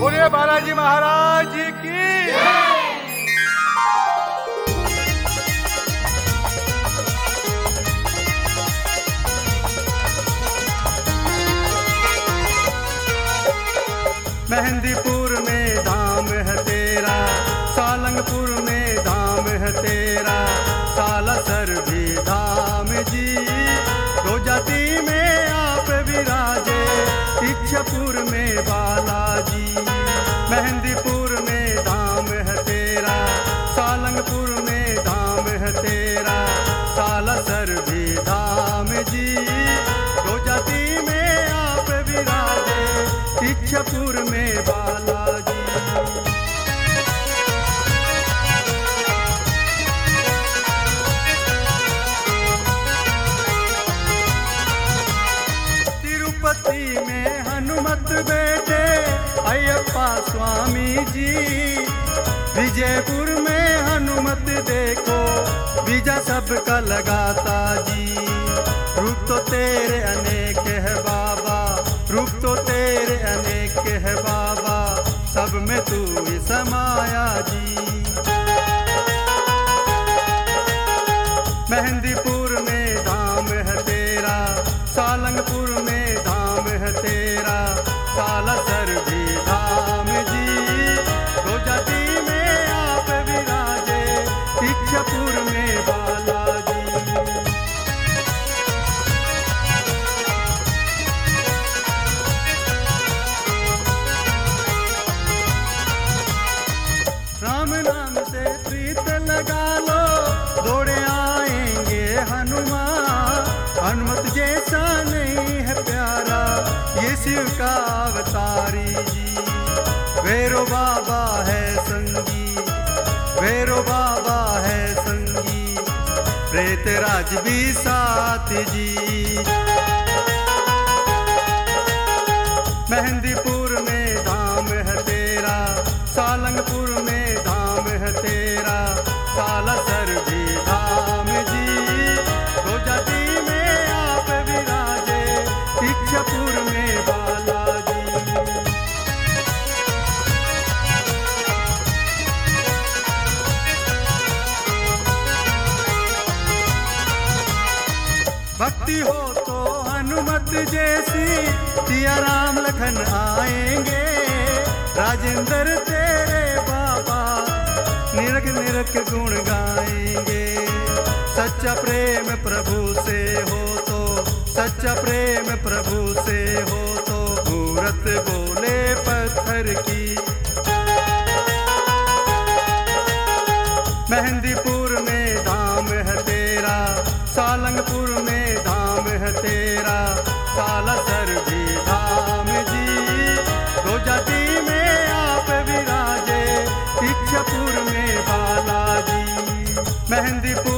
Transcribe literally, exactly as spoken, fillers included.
बोलिए बालाजी महाराज जी की। मेहंदीपुर में धाम है तेरा, सालंगपुर में धाम है तेरा, सालासर भी धाम जी। दो जाति में आप विराजे, इच्छापुर में बालाजी। मेहंदीपुर में धाम है तेरा, सालंगपुर में धाम है तेरा, सालासर भी धाम जी। दो जाति में आप विराजे, इच्छापुर में बालाजी। तिरुपति में हनुमत बेटे अयप्पा स्वामी जी। विजयपुर में हनुमत देखो, बीजा सबका लगाता जी। रूप तो तेरे अनेक है बाबा, रूप तो तेरे अनेक है बाबा, सब में तू ही समाया जी। मेहंदीपुर में धाम है तेरा, सालंगपुर में धाम है तेरा, सालासर भी धाम जी। दो जाति में आप विराजे, इच्छापुर में बालाजी। राम नाम से प्रीत लगा लो, दौड़े आएंगे हनुमान। हनुमत जैसा नहीं है प्यारा, ये शिव का अवतारी जी। भैरो बाबा है संगी, भैरो बाबा है संगी, प्रेत राज भी साथ जी। मेहंदीपुर में धाम है तेरा, सालंगपुर में धाम है तेरा, सालासर भी धाम जी। दो जाति में आप विराजे, इच्छापुर में बालाजी। भक्ति हो तो हनुमत जैसी, सिया राम लखन आएंगे। राजेंद्र तेरे बाबा, निरख निरख गुण गाएंगे। सच्चा प्रेम प्रभु से हो तो, सच्चा प्रेम प्रभु से हो तो, मूरत बोले पत्थर की। मेहंदीपुर में धाम है तेरा, सालंगपुर में धाम है तेरा, सालासर भी धाम जी। दो जाति में आप विराजे, इच्छापुर में बालाजी। मेहंदीपुर